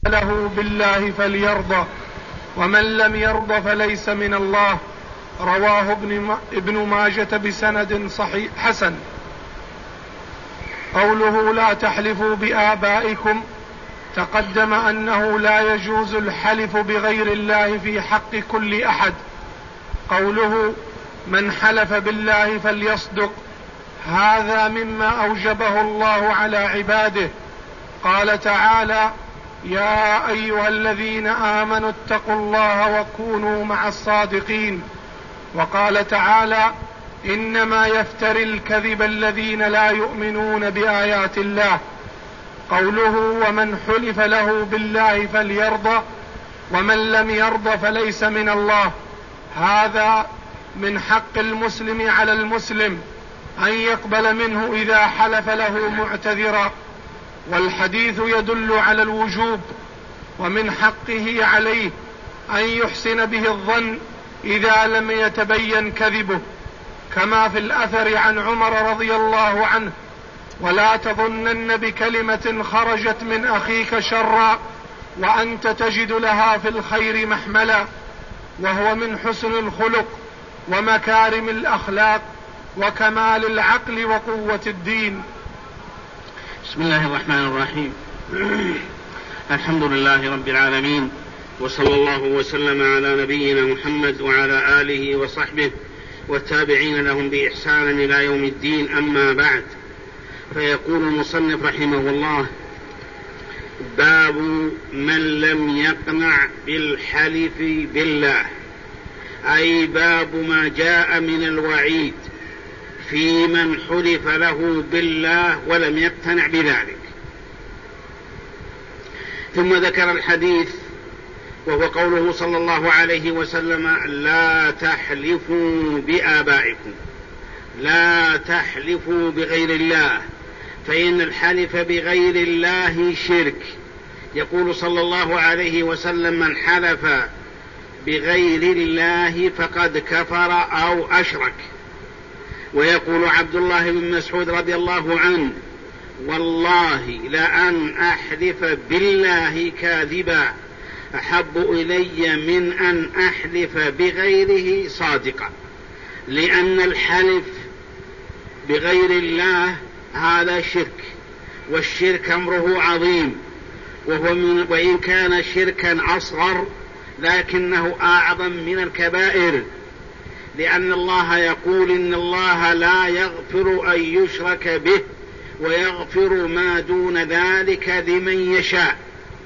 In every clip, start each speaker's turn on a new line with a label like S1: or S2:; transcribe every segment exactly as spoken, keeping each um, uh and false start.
S1: له بالله فليرضى ومن لم يرضى فليس من الله. رواه ابن ماجة بسند صحيح حسن. قوله لا تحلفوا بآبائكم، تقدم أنه لا يجوز الحلف بغير الله في حق كل أحد. قوله من حلف بالله فليصدق، هذا مما أوجبه الله على عباده. قال تعالى يا أيها الذين آمنوا اتقوا الله وكونوا مع الصادقين. وقال تعالى إنما يفتري الكذب الذين لا يؤمنون بآيات الله. قوله ومن حلف له بالله فليرضى ومن لم يرضى فليس من الله، هذا من حق المسلم على المسلم أن يقبل منه إذا حلف له معتذرا، والحديث يدل على الوجوب، ومن حقه عليه أن يحسن به الظن إذا لم يتبين كذبه، كما في الأثر عن عمر رضي الله عنه ولا تظنن بكلمة خرجت من أخيك شرا وأنت تجد لها في الخير محملا، وهو من حسن الخلق ومكارم الأخلاق وكمال العقل وقوة الدين.
S2: بسم الله الرحمن الرحيم. الحمد لله رب العالمين، وصلى الله وسلم على نبينا محمد وعلى آله وصحبه والتابعين لهم بإحسان إلى يوم الدين. أما بعد، فيقول المصنف رحمه الله: باب من لم يقنع بالحلف بالله، أي باب ما جاء من الوعيد في من حلف له بالله ولم يقتنع بذلك. ثم ذكر الحديث وهو قوله صلى الله عليه وسلم: لا تحلفوا بآبائكم، لا تحلفوا بغير الله، فإن الحلف بغير الله شرك. يقول صلى الله عليه وسلم: من حلف بغير الله فقد كفر أو أشرك. ويقول عبد الله بن مسعود رضي الله عنه: والله لأن أحلف بالله كاذبا أحب إلي من أن أحلف بغيره صادقا. لأن الحلف بغير الله هذا شرك، والشرك أمره عظيم، وهو من وإن كان شركا أصغر لكنه أعظم من الكبائر، لأن الله يقول إن الله لا يغفر أن يشرك به ويغفر ما دون ذلك لمن يشاء.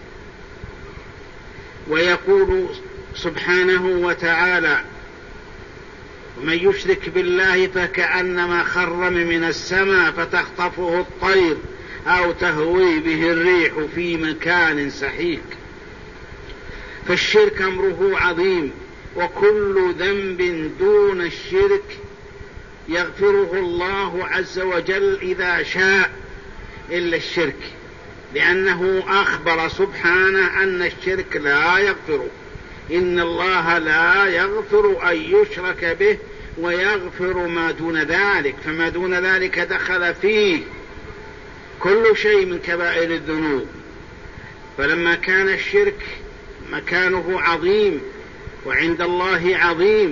S2: ويقول سبحانه وتعالى: ومن يشرك بالله فكأنما خر من السماء فتخطفه الطير أو تهوي به الريح في مكان سحيق. فالشرك أمره عظيم، وكل ذنب دون الشرك يغفره الله عز وجل إذا شاء إلا الشرك، لأنه أخبر سبحانه أن الشرك لا يغفر، إن الله لا يغفر أن يشرك به ويغفر ما دون ذلك، فما دون ذلك دخل فيه كل شيء من كبائر الذنوب. فلما كان الشرك مكانه عظيم وعند الله عظيم،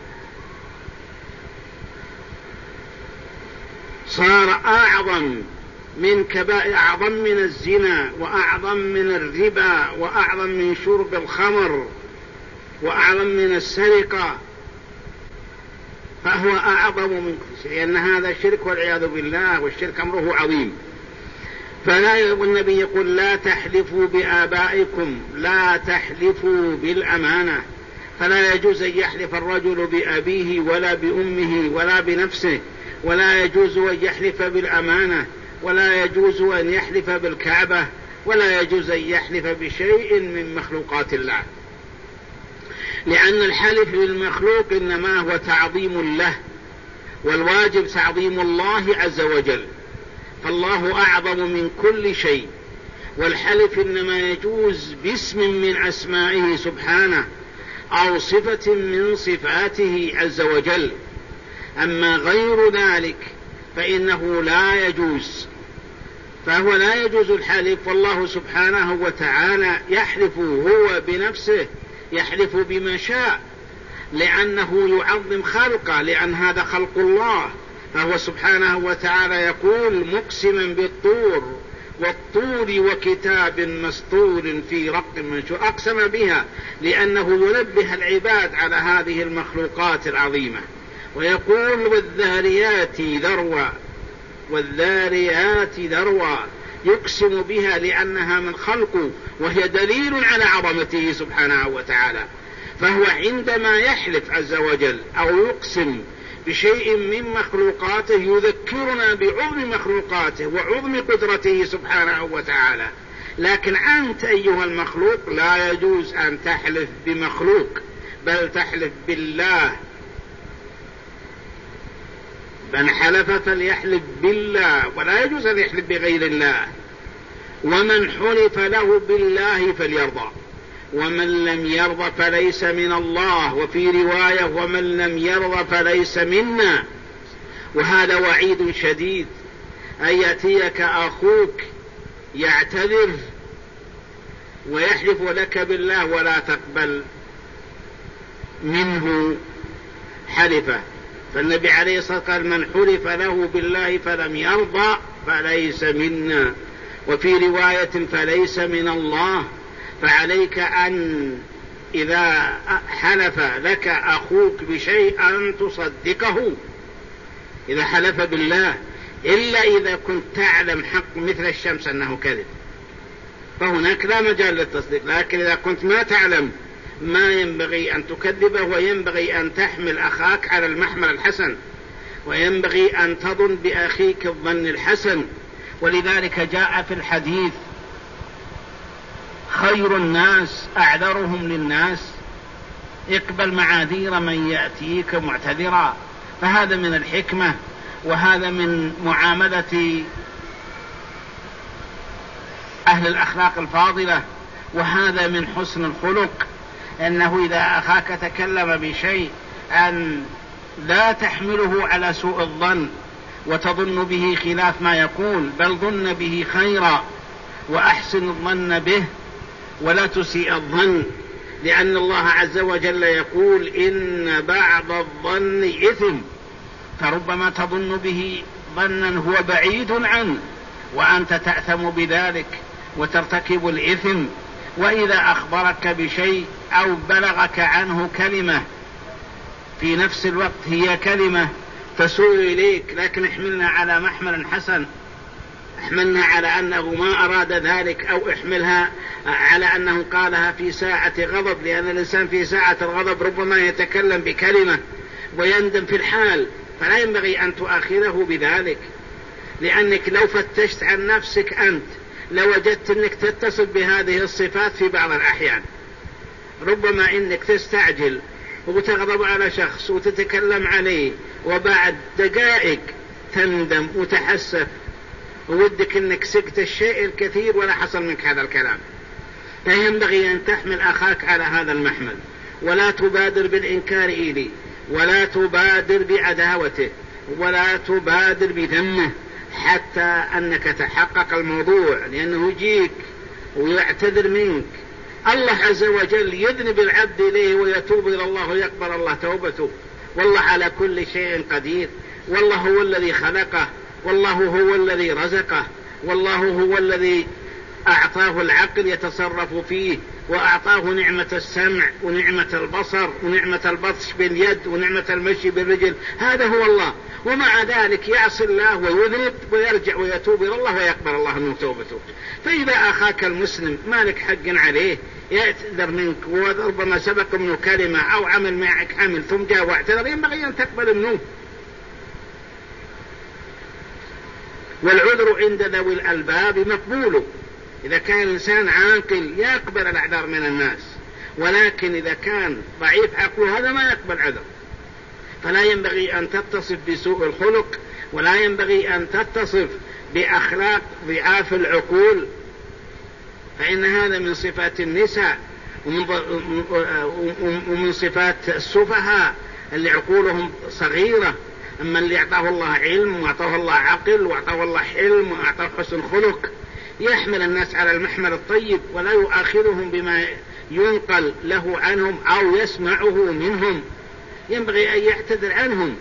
S2: صار أعظم من كبائر، أعظم من الزنا، وأعظم من الربا، وأعظم من شرب الخمر، وأعظم من السرقة، فهو أعظم من كل شيء، لأن هذا شرك والعياذ بالله، والشرك أمره عظيم. فلا والنبي يقول: لا تحلفوا بآبائكم، لا تحلفوا بالأمانة. فلا يجوز أن يحلف الرجل بأبيه ولا بأمه ولا بنفسه، ولا يجوز أن يحلف بالأمانة، ولا يجوز أن يحلف بالكعبة، ولا يجوز أن يحلف بشيء من مخلوقات الله، لأن الحلف بالمخلوق إنما هو تعظيم له، والواجب تعظيم الله عز وجل، فالله أعظم من كل شيء. والحلف إنما يجوز باسم من أسمائه سبحانه أو صفة من صفاته عز وجل، أما غير ذلك فإنه لا يجوز. فهو لا يجوز الحلف، والله سبحانه وتعالى يحلف هو بنفسه، يحلف بما شاء لأنه يعظم خلقه، لأن هذا خلق الله. فهو سبحانه وتعالى يقول مقسما بالطور والطور وكتاب مسطور في رق منشور، أقسم بها لأنه ينبه العباد على هذه المخلوقات العظيمة. ويقول والذاريات ذروا، والذاريات ذروا، يقسم بها لأنها من خلقه وهي دليل على عظمته سبحانه وتعالى. فهو عندما يحلف عز وجل أو يقسم بشيء من مخلوقاته يذكرنا بعظم مخلوقاته وعظم قدرته سبحانه وتعالى. لكن أنت أيها المخلوق لا يجوز أن تحلف بمخلوق، بل تحلف بالله. من حلف فليحلف بالله، ولا يجوز أن يحلف بغير الله. ومن حلف له بالله فليرضى، ومن لم يرضى فليس من الله. وفي رواية ومن لم يرضى فليس منا. وهذا وعيد شديد، أن يأتيك أخوك يعتذر ويحلف لك بالله ولا تقبل منه حلفه. فالنبي عليه الصلاة والسلام قال من حلف له بالله فلم يرضى فليس منا، وفي رواية فليس من الله. فعليك أن إذا حلف لك أخوك بشيء أن تصدقه إذا حلف بالله، إلا إذا كنت تعلم حق مثل الشمس أنه كذب، فهناك لا مجال للتصديق. لكن إذا كنت ما تعلم ما ينبغي أن تكذبه، وينبغي أن تحمل أخاك على المحمل الحسن، وينبغي أن تظن بأخيك الظن الحسن. ولذلك جاء في الحديث خير الناس أعذرهم للناس، اقبل معاذير من يأتيك معتذرا. فهذا من الحكمة، وهذا من معاملة أهل الأخلاق الفاضلة، وهذا من حسن الخلق، أنه إذا أخاك تكلم بشيء أن لا تحمله على سوء الظن وتظن به خلاف ما يقول، بل ظن به خيرا وأحسن الظن به ولا تسيء الظن. لأن الله عز وجل يقول إن بعض الظن إثم، فربما تظن به ظنا هو بعيد عنه وأنت تأثم بذلك وترتكب الإثم. وإذا أخبرك بشيء أو بلغك عنه كلمة في نفس الوقت هي كلمة تسوء إليك، لكن احملنا على محمل حسن، احملنا على أنه ما أراد ذلك، أو احملها على أنه قالها في ساعة غضب، لأن الإنسان في ساعة الغضب ربما يتكلم بكلمة ويندم في الحال، فلا ينبغي أن تؤخره بذلك. لأنك لو فتشت عن نفسك أنت لوجدت أنك تتصف بهذه الصفات في بعض الأحيان. ربما أنك تستعجل وتغضب على شخص وتتكلم عليه، وبعد دقائق تندم وتحسف وودك أنك سكت الشيء الكثير ولا حصل منك هذا الكلام. فينبغي أن تحمل أخاك على هذا المحمل، ولا تبادر بالإنكار إليه، ولا تبادر بعداوته، ولا تبادر بذمه، حتى أنك تحقق الموضوع، لأنه يجيك ويعتذر منك. الله عز وجل يذنب العبد إليه ويتوب إلى الله ويقبل الله توبته، والله على كل شيء قدير، والله هو الذي خلقه، والله هو الذي رزقه، والله هو الذي أعطاه العقل يتصرف فيه، وأعطاه نعمة السمع ونعمة البصر ونعمة البطش باليد ونعمة المشي بالرجل. هذا هو الله، ومع ذلك يعصي الله ويذنب ويرجع ويتوب إلى الله ويقبل الله منه توبته. فإذا أخاك المسلم مالك حق عليه يعتذر منك، وربما سبق منه كلمة أو عمل معك عمل ثم جاء واعتذر، ينبغي أن تقبل منه. والعذر عند ذوي الألباب مقبول، إذا كان الإنسان عاقل يقبل الأعذار من الناس، ولكن إذا كان ضعيف عقله هذا ما يقبل عذر. فلا ينبغي أن تتصف بسوء الخلق، ولا ينبغي أن تتصف بأخلاق ضعاف العقول، فإن هذا من صفات النساء ومن صفات السفهاء اللي عقولهم صغيرة. أما اللي أعطاه الله علم وأعطاه الله عقل وأعطاه الله حلم وأعطاه حسن خلق يحمل الناس على المحمل الطيب ولا يؤاخذهم بما ينقل له عنهم أو يسمعه منهم، ينبغي أن يعتذر عنهم.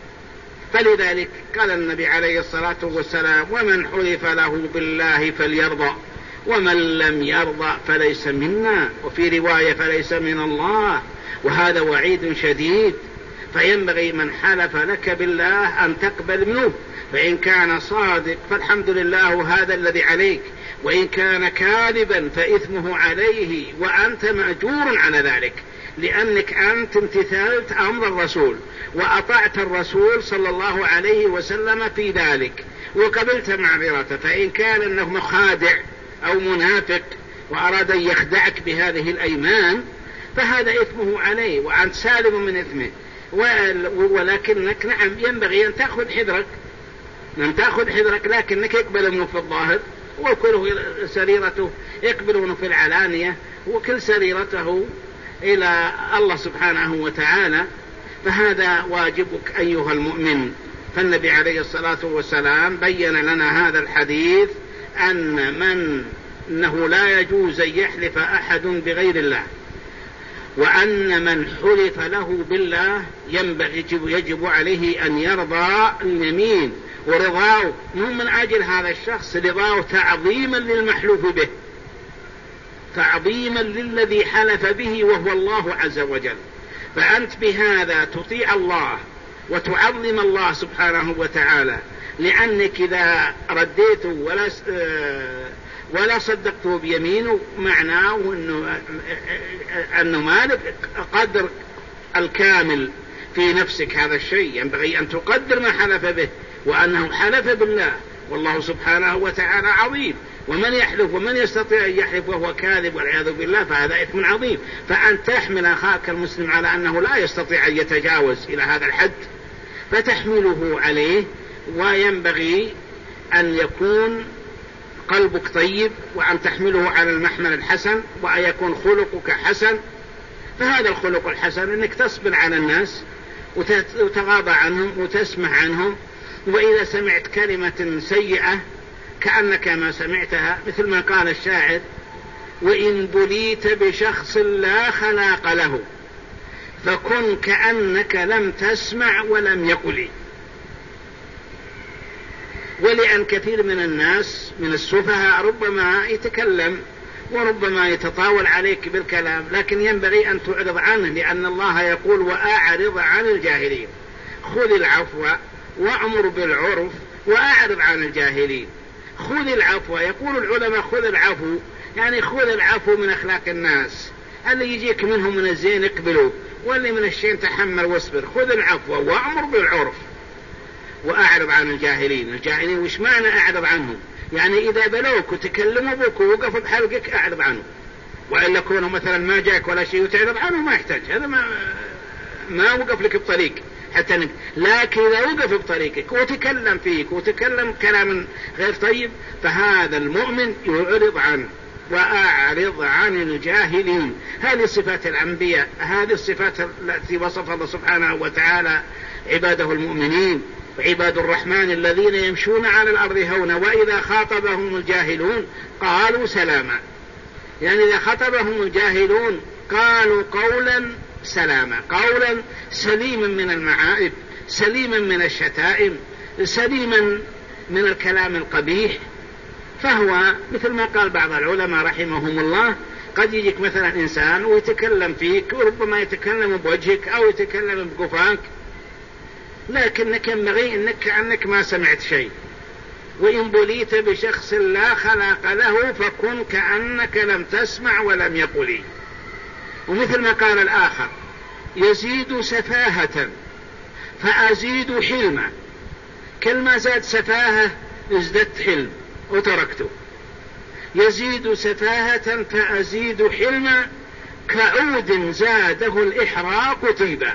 S2: فلذلك قال النبي عليه الصلاة والسلام: ومن حلف له بالله فليرضى ومن لم يرضى فليس منا، وفي رواية فليس من الله. وهذا وعيد شديد، فينبغي من حلف لك بالله أن تقبل منه، فإن كان صادق فالحمد لله هذا الذي عليك، وإن كان كاذبا فإثمه عليه وأنت مأجور على ذلك، لأنك أنت امتثلت أمر الرسول وأطعت الرسول صلى الله عليه وسلم في ذلك وقبلت معذرته. فإن كان أنه مخادع أو منافق وأراد أن يخدعك بهذه الأيمان فهذا إثمه عليه وأنت سالم من إثمه، ولكنك نعم ينبغي أن تأخذ حذرك، أن تأخذ حذرك لكنك يقبل منه في الظاهر، وكل سريرته يقبل منه في العلانية، وكل سريرته إلى الله سبحانه وتعالى. فهذا واجبك أيها المؤمن. فالنبي عليه الصلاة والسلام بين لنا هذا الحديث أن من أنه لا يجوز أن يحلف أحد بغير الله، وأن من حلف له بالله ينبغي يجب عليه أن يرضى اليمين، ورضاه مو من أجل هذا الشخص، رضاه تعظيما للمحلوف به، تعظيما للذي حلف به وهو الله عز وجل. فأنت بهذا تطيع الله وتعظم الله سبحانه وتعالى، لأنك إذا رديته ولا ولا صدقته بيمينه معناه أنه, أنه مالك قدر الكامل في نفسك. هذا الشيء ينبغي أن تقدر ما حلف به، وأنه حلف بالله والله سبحانه وتعالى عظيم. ومن يحلف ومن يستطيع أن يحلف وهو كاذب والعياذ بالله فهذا إثم عظيم. فأن تحمل أخاك المسلم على أنه لا يستطيع أن يتجاوز إلى هذا الحد فتحمله عليه، وينبغي أن يكون قلبك طيب وأن تحمله على المحمل الحسن، وأن يكون خلقك حسن. فهذا الخلق الحسن أنك تصبر على الناس وتغاضى عنهم وتسمع عنهم، وإذا سمعت كلمة سيئة كأنك ما سمعتها، مثل ما قال الشاعر: وإن بليت بشخص لا خلاق له فكن كأنك لم تسمع ولم يقل. ولأن كثير من الناس من السفهاء ربما يتكلم وربما يتطاول عليك بالكلام، لكن ينبغي أن تعرض عنه، لأن الله يقول: وأعرض عن الجاهلين، خذ العفو وأمر بالعرف وأعرض عن الجاهلين. خذ العفو، يقول العلماء خذ العفو يعني خذ العفو من أخلاق الناس، اللي يجيك منهم من الزين اقبله، واللي من الشين تحمل واصبر. خذ العفو وأمر بالعرف وأعرض عن الجاهلين. الجاهلين وش معنى أعرض عنهم؟ يعني إذا بلوك وتكلموا بك ووقفوا بحلقك أعرض عنه، وإلا كونه مثلا ما جاك ولا شيء وتعرض عنه ما يحتاج، هذا ما ما وقف لك بطريق حتى نك. لكن إذا وقف بطريقك وتكلم فيك وتكلم كلام غير طيب فهذا المؤمن يعرض عنه. وأعرض عن الجاهلين، هذه صفات الأنبياء، هذه الصفات التي وصف الله سبحانه وتعالى عباده المؤمنين. عباد الرحمن الذين يمشون على الأرض هونا وإذا خاطبهم الجاهلون قالوا سلاما، يعني إذا خاطبهم الجاهلون قالوا قولا سلاما، قولا سليما من المعائب، سليما من الشتائم، سليما من الكلام القبيح. فهو مثل ما قال بعض العلماء رحمهم الله: قد يجيك مثلا إنسان ويتكلم فيك وربما يتكلم بوجهك أو يتكلم بقفاك، لكنك ينبغي أنك كأنك ما سمعت شيء. وإن بليت بشخص لا خلاق له فكن كأنك لم تسمع ولم يقل. ومثل ما قال الآخر: يزيد سفاهة فأزيد حلما، كل ما زاد سفاهة ازددت حلم وتركته. يزيد سفاهة فأزيد حلما كعود زاده الإحراق طيبا.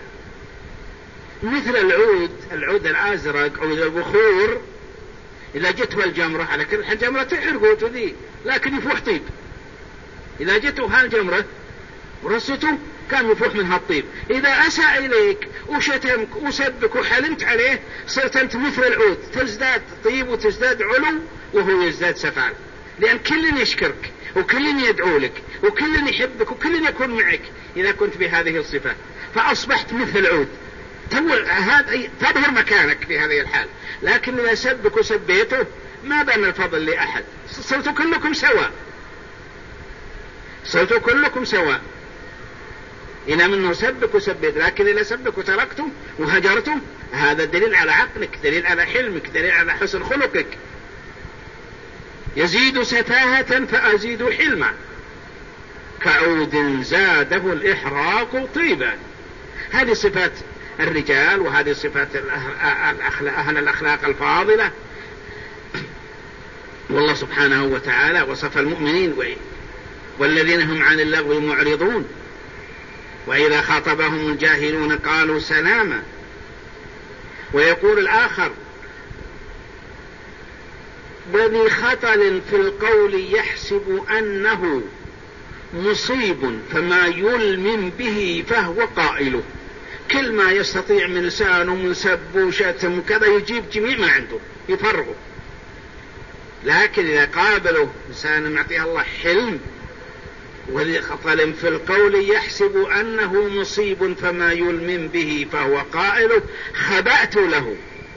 S2: مثل العود العود الأزرق عود البخور، إذا جته الجمرة على كل الجمرة تحرق وتذي، لكن يفوح طيب. إذا جته هالجمرة ورسته كان يفوح من هالطيب. إذا أساء إليك وشتمك وسبك وحلمت عليه صرت أنت مثل العود، تزداد طيب وتزداد علو وهو يزداد سفال، لأن كل يشكرك وكل يدعو لك وكل يحبك وكل يكون معك إذا كنت بهذه الصفة، فأصبحت مثل العود تظهر مكانك في هذه الحال. لكن إذا سبك وسبيته ما بين الفضل لأحد، صرتوا كلكم سواء، صرتوا كلكم سواء إذا منه سبك وسبيت. لكن إذا سبك وتركتم وهجرتم هذا دليل على عقلك، دليل على حلمك، دليل على حسن خلقك. يزيد سفاهة فأزيد حلما، كعود زاده الإحراق طيبا. هذه صفات الرجال، وهذه صفات أهل الأخلاق الفاضلة. والله سبحانه وتعالى وصف المؤمنين والذين هم عن اللغو معرضون وإذا خاطبهم الجاهلون قالوا سلاما. ويقول الآخر وذي خطل في القول يحسب أنه مصيب فما يلمم به فهو قائله. كل ما يستطيع من لسانه من سب وشتم وكذا يجيب جميع ما عنده يفرغه. لكن إذا قابله إنسان معطيها الله حلم، وذي خطل في القول يحسب أنه مصيب فما يلمم به فهو قائله، خبأت له،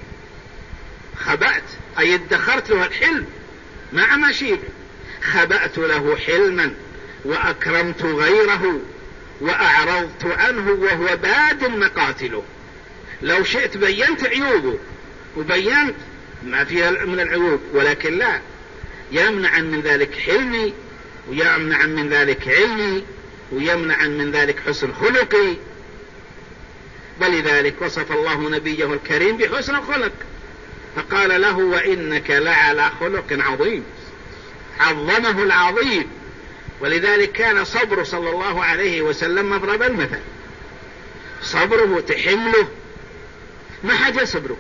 S2: خبأت أي ادخرت له الحلم مع مشيب، خبأت له حلما وأكرمت غيره وأعرضت عنه وهو باد مقاتله. لو شئت بينت عيوبه وبينت ما فيها من العيوب، ولكن لا، يمنع من ذلك حلمي ويمنع من ذلك علمي ويمنع من ذلك حسن خلقي. ولذلك وصف الله نبيه الكريم بحسن الخلق فقال له وإنك لعلى خلق عظيم، عظمه العظيم. ولذلك كان صبره صلى الله عليه وسلم مضرب المثل، صبره تحمله ما حاجة صبره.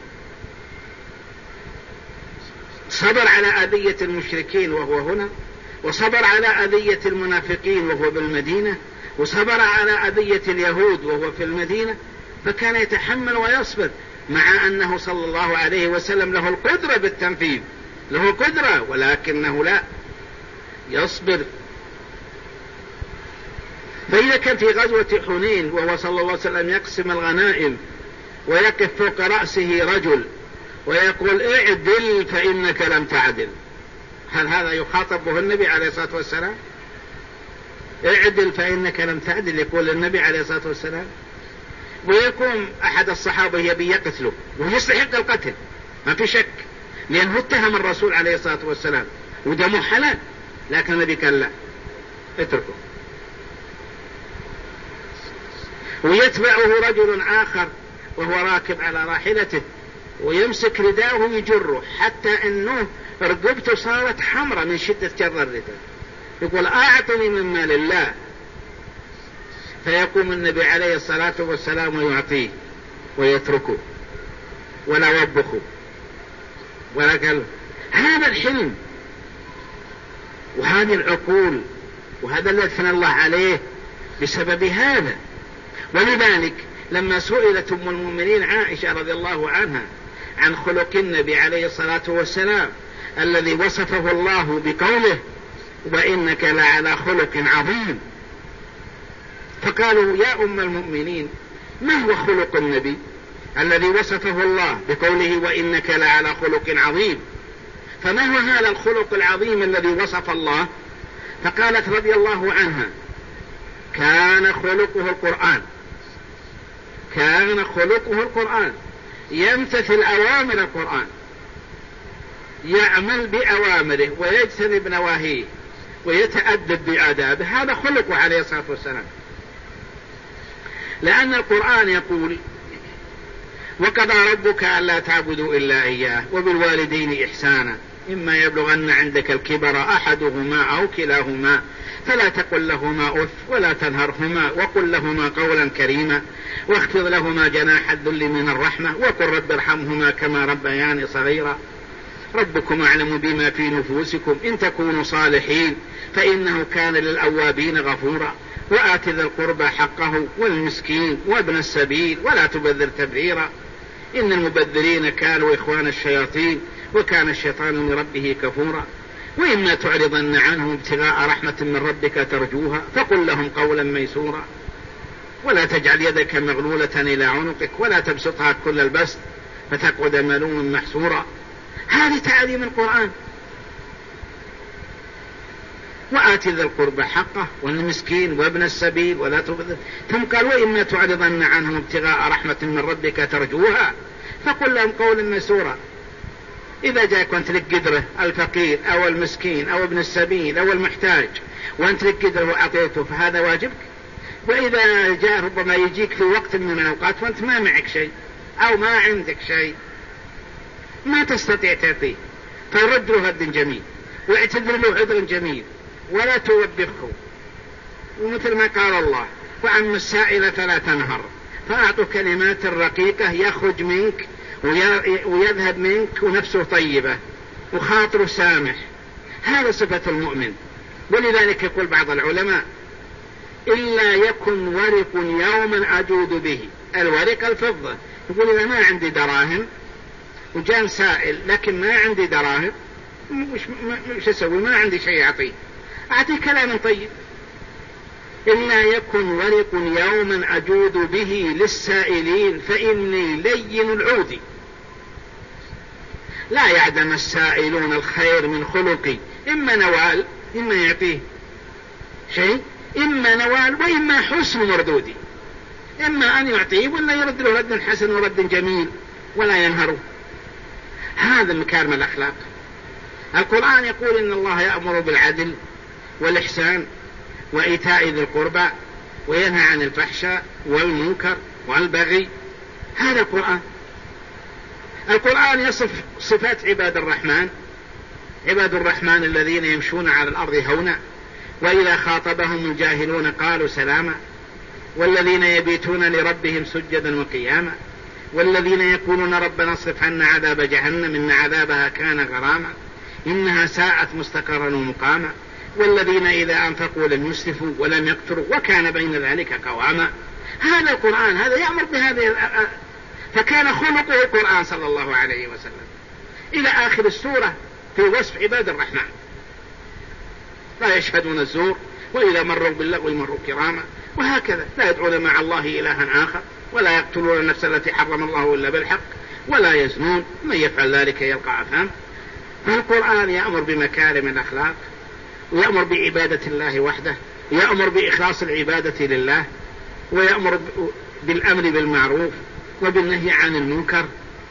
S2: صبر على أذية المشركين وهو هنا، وصبر على أذية المنافقين وهو بالمدينة، وصبر على أذية اليهود وهو في المدينة، فكان يتحمل ويصبر مع أنه صلى الله عليه وسلم له القدرة بالتنفيذ، له قدرة، ولكنه لا يصبر. فإذا كان في غزوة حنين وهو صلى الله عليه وسلم يقسم الغنائم ويقف فوق رأسه رجل ويقول اعدل فإنك لم تعدل، هل هذا يخاطب به النبي عليه الصلاة والسلام؟ اعدل فإنك لم تعدل يقول النبي عليه الصلاة والسلام. ويكون أحد الصحابة يبي يقتله ويستحق القتل ما في شك، لأنه اتهم الرسول عليه الصلاة والسلام ودمه حلال، لكن النبي قال لا اتركه. ويتبعه رجل آخر وهو راكب على راحلته ويمسك رداءه ويجره حتى أنه رقبته صارت حمراء من شدة جر الرداء، يقول أعطني من مال الله، فيقوم النبي عليه الصلاة والسلام ويعطيه ويتركه ولا يوبخه ولا قال. هذا الحلم وهذه العقول وهذا الذي ثنى الله عليه بسبب هذا. ولذلك لما سئلت أم المؤمنين عائشة رضي الله عنها عن خلق النبي عليه الصلاة والسلام الذي وصفه الله بقوله وإنك لعلى خلق عظيم، فقالوا يا أم المؤمنين ما هو خلق النبي الذي وصفه الله بقوله وإنك لعلى خلق عظيم؟ فما هو هذا الخلق العظيم الذي وصف الله؟ فقالت رضي الله عنها كان خلقه القرآن، كان خلقه القرآن، يمتثل أوامر القرآن، يعمل بأوامره ويجتنب نواهيه ويتأدب بآدابه، هذا خلقه عليه الصلاة والسلام. لأن القرآن يقول وقضى ربك ألا تعبدوا إلا إياه وبالوالدين إحسانا إما يبلغن عندك الكبر أحدهما أو كلاهما فلا تقل لهما أف ولا تنهرهما وقل لهما قولا كريما واخفض لهما جناح الذل من الرحمة وقل رب ارحمهما كما ربياني صغيرا ربكم أعلم بما في نفوسكم إن تكونوا صالحين فإنه كان للأوابين غفورا وآت ذا القربى حقه والمسكين وابن السبيل ولا تبذر تبذيرا إن المبذرين كانوا إخوان الشياطين وكان الشيطان لربه كفورا وإما تعرضن عنهم ابتغاء رحمة من ربك ترجوها فقل لهم قولا ميسورا ولا تجعل يدك مغلولة إلى عنقك ولا تبسطها كل البسط فتقعد ملوما محسورا. هذه تعاليم القرآن. وآت ذا القربى حقه والمسكين وابن السبيل ولا تبذر. ثم قال وإما تعرضن عنهم ابتغاء رحمة من ربك ترجوها فقل لهم قولا ميسورا. إذا جاءك وانت لك قدره الفقير أو المسكين أو ابن السبيل أو المحتاج وانت لك قدره وأعطيته فهذا واجبك. وإذا جاء ربما يجيك في وقت من الأوقات وانت ما معك شيء أو ما عندك شيء ما تستطيع تعطيه فرد له رد جميل واعتذر له عذر جميل ولا توبخه. ومثل ما قال الله وأما السائل فلا تنهر فأعطوا كلمات رقيقة يخرج منك ويذهب منك ونفسه طيبة وخاطره سامح. هذا صفة المؤمن. ولذلك يقول بعض العلماء إلا يكن ورق يوما أجود به. الورق الفضة. يقول إذا ما عندي دراهم وجاء سائل لكن ما عندي دراهم مش, مش أسوي ما عندي شيء أعطيه أعطيه كلام طيب. إلا يكن ورق يوما أجود به للسائلين فإني لين العود. لا يعدم السائلون الخير من خلقي. إما نوال إما يعطيه شيء إما نوال وإما حسن مردودي. إما أن يعطيه ولا يرد له رد حسن ورد جميل ولا ينهره. هذا مكارم الأخلاق. القرآن يقول إن الله يأمر بالعدل والإحسان وإيتاء ذي القربى وينهى عن الفحشاء والمنكر والبغي. هذا القرآن. القرآن يصف صفات عباد الرحمن. عباد الرحمن الذين يمشون على الأرض هونا وإذا خاطبهم الجاهلون قالوا سلاما والذين يبيتون لربهم سجدا وقياما والذين يقولون ربنا اصرف عنا عذاب جهنم إن عذابها كان غراما إنها ساءت مستقرا ومقاما والذين إذا أنفقوا لم يسرفوا ولم يقتروا وكان بين ذلك قواما. هذا القرآن. هذا يأمر بهذه. فكان خلقه القرآن صلى الله عليه وسلم إلى آخر السورة في وصف عباد الرحمن. لا يشهدون الزور وإذا مروا باللغو مروا كراما وهكذا. لا يدعون مع الله إلها آخر ولا يقتلون النفس التي حرم الله إلا بالحق ولا يزنون من يفعل ذلك يلقى أثام. فالقرآن يأمر بمكارم الأخلاق ويأمر بعبادة الله وحده يأمر بإخلاص العبادة لله ويأمر بالأمر بالمعروف وبالنهي عن المنكر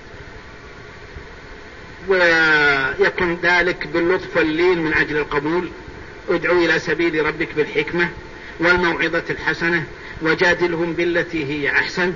S2: ويكون ذلك باللطف واللين من أجل القبول. ادعو إلى سبيل ربك بالحكمة والموعظة الحسنة وجادلهم بالتي هي أحسن.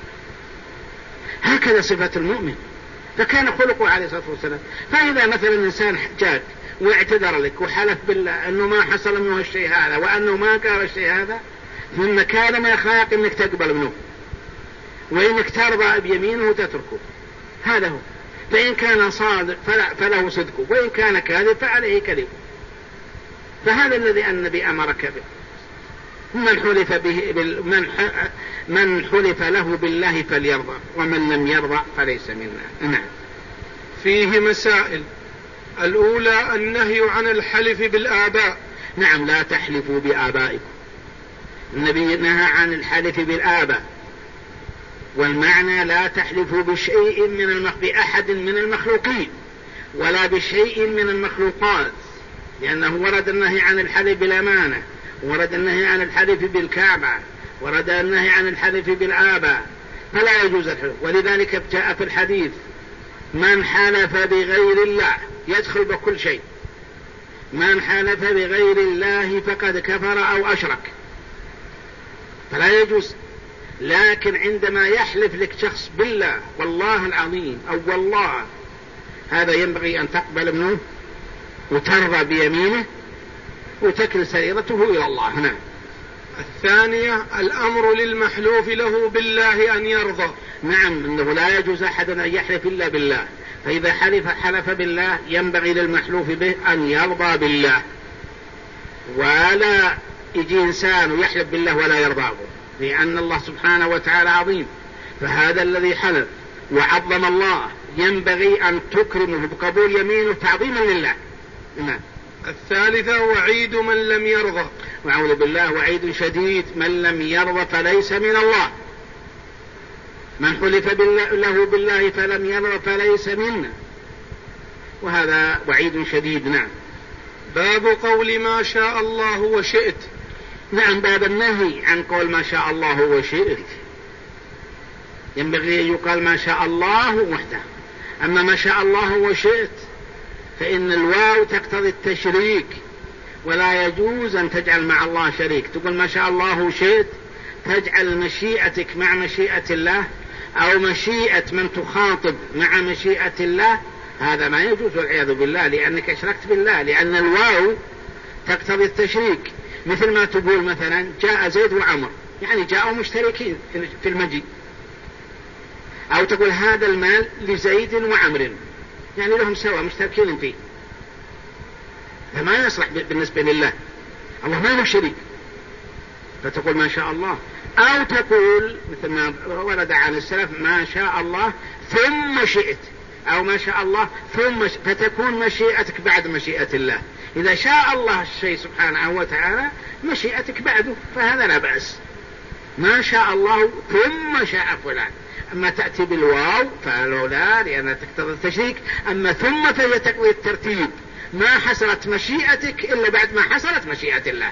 S2: هكذا صفة المؤمن. فكان خلقه عليه الصلاة والسلام. فإذا مثلا إنسان جاء واعتذر لك وحلف بالله أنه ما حصل منه الشيء هذا وأنه ما قال الشيء هذا من مكان ما يخاق أنك تقبل منه وإنك ترضى بيمينه تتركه. هذا هو. فإن كان صادق فله صدقه وإن كان كاذب فعليه كذب. فهذا الذي النبي أمرك به. من حلف به من من حلف له بالله فليرضى ومن لم يرضى فليس منا. نعم.
S1: فيه مسائل. الأولى النهي عن الحلف بالآباء.
S2: نعم لا تحلفوا بآبائكم. النبي نهى عن الحلف بالآباء والمعنى لا تحلفوا بشيء من المخ... بأحد من المخلوقين ولا بشيء من المخلوقات لأنه ورد النهي عن الحلف بالأمانة ورد النهي عن الحلف بالكعبة ورد النهي عن الحلف بالآباء فلا يجوز الحلف. ولذلك جاء في الحديث من حلف بغير الله يدخل بكل شيء. من حلف بغير الله فقد كفر أو أشرك فلا يجوز. لكن عندما يحلف لك شخص بالله والله العظيم أو والله هذا ينبغي أن تقبل منه وترضى بيمينه وتكل سريرته إلى الله. نعم.
S1: الثانية الأمر للمحلوف له بالله أن يرضى.
S2: نعم إنه لا يجوز أحد أن يحلف إلا بالله. فإذا حلف حلف بالله ينبغي للمحلوف به أن يرضى بالله ولا يجي إنسان ويحلف بالله ولا يرضاه، لأن الله سبحانه وتعالى عظيم، فهذا الذي حلف وعظم الله ينبغي أن تكرمه بقبول يمينه تعظيما لله. نعم.
S1: الثالثة وعيد من لم يرضى.
S2: وأعوذ بالله وعيد شديد، من لم يرضى فليس من الله، من حلف بالله له بالله فلم يرضى فليس منا، وهذا وعيد شديد. نعم.
S1: باب قول ما شاء الله وشئت.
S2: نعم، باب النهي عن قول ما شاء الله وشئت. ينبغي أن يقال ما شاء الله وحده، أما ما شاء الله وشئت فإن الواو تقتضي التشريك، ولا يجوز أن تجعل مع الله شريك. تقول ما شاء الله وشئت تجعل مشيئتك مع مشيئة الله، أو مشيئة من تخاطب مع مشيئة الله، هذا ما يجوز والعياذ بالله، لأنك أشركت بالله، لأن الواو تقتضي التشريك. مثل ما تقول مثلا جاء زيد وعمر، يعني جاءوا مشتركين في المجيء، أو تقول هذا المال لزيد وعمر، يعني لهم سوا مشتركين فيه، فما يصلح بالنسبة لله، الله ما له شريك، فتقول ما شاء الله. أو تقول مثل ما ورد عن السلف ما شاء الله ثم شئت، أو ما شاء الله ثم ش... فتكون مشيئتك بعد مشيئة الله. إذا شاء الله الشيء سبحانه وتعالى مشيئتك بعده، فهذا لا بأس. ما شاء الله ثم شاء فلان، أما تأتي بالواو فلولا لأنها تقتضي التشريك، أما ثم فهي تقضي الترتيب، ما حصلت مشيئتك إلا بعد ما حصلت مشيئة الله.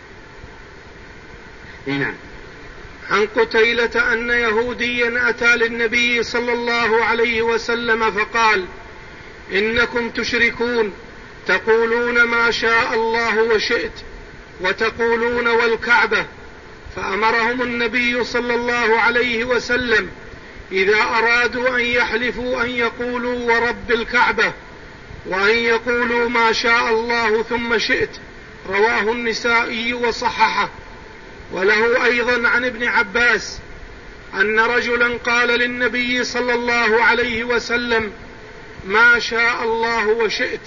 S2: هنا
S1: عن قتيلة أن يهوديا أتى للنبي صلى الله عليه وسلم فقال إنكم تشركون، تقولون ما شاء الله وشئت، وتقولون والكعبة. فأمرهم النبي صلى الله عليه وسلم إذا أرادوا أن يحلفوا أن يقولوا ورب الكعبة، وأن يقولوا ما شاء الله ثم شئت. رواه النسائي وصححه. وله أيضا عن ابن عباس أن رجلا قال للنبي صلى الله عليه وسلم ما شاء الله وشئت.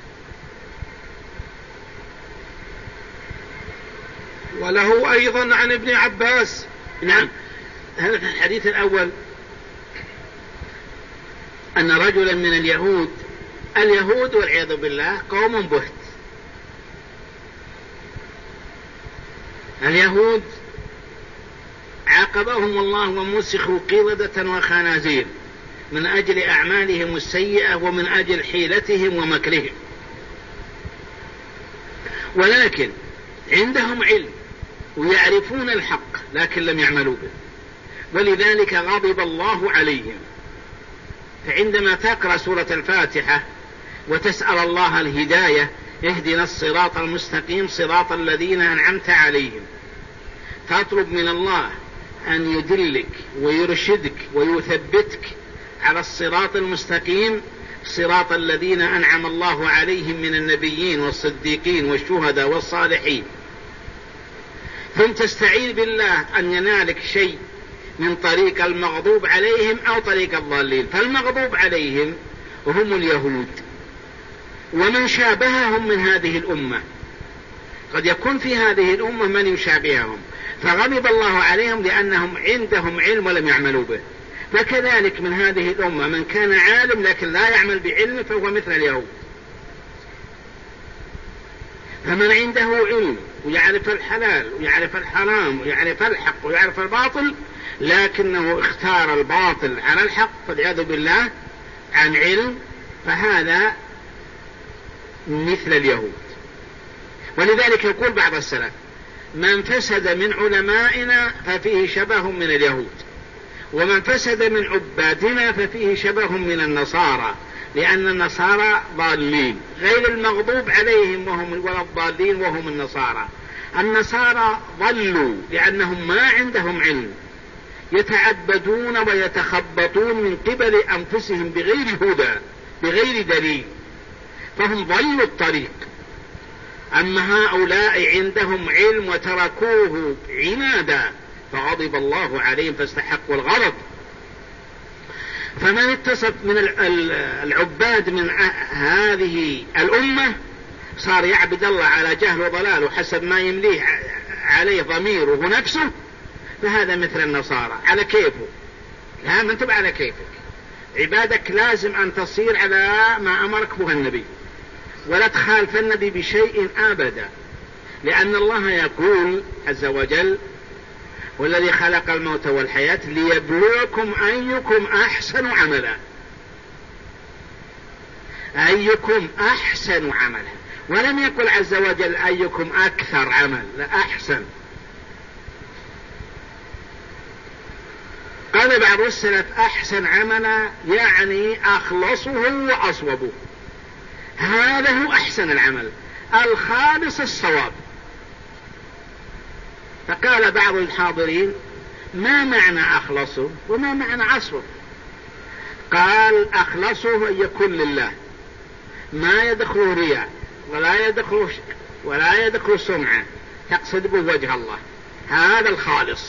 S1: وله أيضا عن ابن عباس.
S2: نعم. هذا الحديث الأول أن رجلا من اليهود، اليهود والعياذ بالله قوم بهت. اليهود عاقبهم الله ومسخوا قردة وخنازير من أجل أعمالهم السيئة ومن أجل حيلتهم ومكرهم، ولكن عندهم علم ويعرفون الحق لكن لم يعملوا به، ولذلك غضب الله عليهم. فعندما تقرأ سورة الفاتحة وتسأل الله الهداية، اهدنا الصراط المستقيم صراط الذين أنعمت عليهم، تطلب من الله أن يدلك ويرشدك ويثبتك على الصراط المستقيم، صراط الذين أنعم الله عليهم من النبيين والصديقين والشهداء والصالحين. ثم تستعين بالله أن ينالك شيء من طريق المغضوب عليهم أو طريق الضالين. فالمغضوب عليهم هم اليهود ومن شابههم من هذه الأمة، قد يكون في هذه الأمة من يشابههم، فغضب الله عليهم لأنهم عندهم علم ولم يعملوا به. فكذلك من هذه الأمة من كان عالم لكن لا يعمل بعلمه فهو مثل اليهود. فمن عنده علم ويعرف الحلال ويعرف الحرام ويعرف الحق ويعرف الباطل لكنه اختار الباطل على الحق فالعياذ بالله عن علم، فهذا مثل اليهود. ولذلك يقول بعض السلف من فسد من علمائنا ففيه شبه من اليهود، ومن فسد من عبادنا ففيه شبه من النصارى، لأن النصارى ضالين غير المغضوب عليهم وهم ولا الضالين وهم النصارى. النصارى ضلوا لأنهم ما عندهم علم، يتعبدون ويتخبطون من قبل أنفسهم بغير هدى بغير دليل، فهم ضلوا الطريق. أما هؤلاء عندهم علم وتركوه عنادا فغضب الله عليهم فاستحقوا الغضب. فمن اتصف من العباد من هذه الأمة صار يعبد الله على جهل وضلال وحسب ما يمليه عليه ضميره نفسه فهذا مثل النصارى على كيفه. لا، ما انت على كيفك، عبادك لازم أن تصير على ما أمرك به النبي، ولا تخالف النبي بشيء أبدا، لأن الله يقول عز وجل: والذي خلق الموت والحياة ليبلوكم أيكم أحسن عملا. أيكم أحسن عملا، ولم يقل عز وجل أيكم أكثر عمل، لا، أحسن. قال بعض السلف: أحسن عملا يعني أخلصه وأصوبه، هذا هو أحسن العمل الخالص الصواب. فقال بعض الحاضرين: ما معنى أخلصه وما معنى أصوب؟ قال: أخلصه أن يكون لله، ما يدخل رياء ولا يدخل ولا يدخل سمعة، تقصد به وجه الله، هذا الخالص،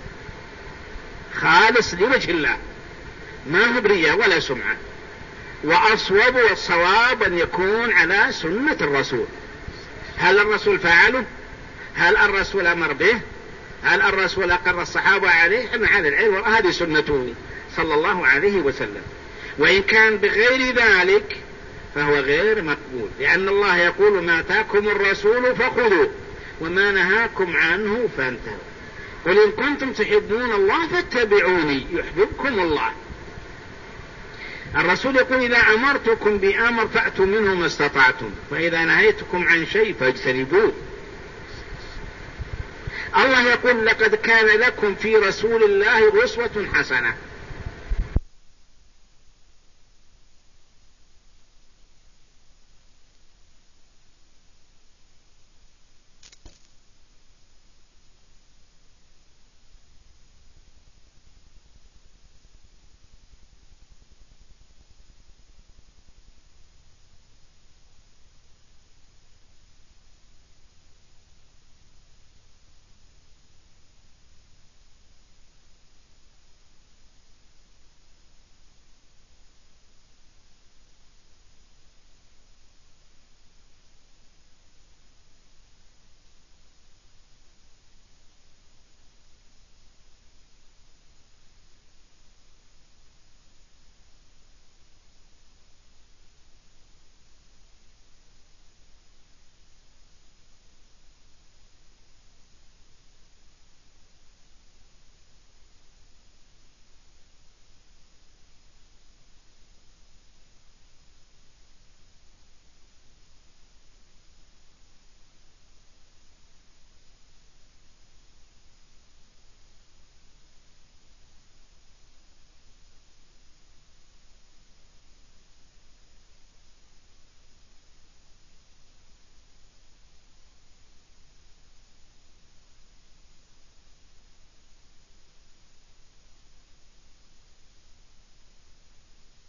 S2: خالص لوجه الله، ما هو برياء ولا سمعة. وأصوب والصواب أن يكون على سنة الرسول. هل الرسول فعله؟ هل الرسول أمر به؟ هل الرسول أقر الصحابة عليه؟ إحنا على العلم، هذه سنته صلى الله عليه وسلم. وإن كان بغير ذلك فهو غير مقبول، لأن الله يقول: ما آتاكم الرسول فخذوه وما نهاكم عنه فانتهوا، قل إن كنتم تحبون الله فاتبعوني يحببكم الله. الرسول يقول: إذا أمرتكم بأمر فأتوا منه ما استطعتم، فإذا نهيتكم عن شيء فاجتنبوه. الله يقول: لقد كان لكم في رسول الله أسوة حسنة.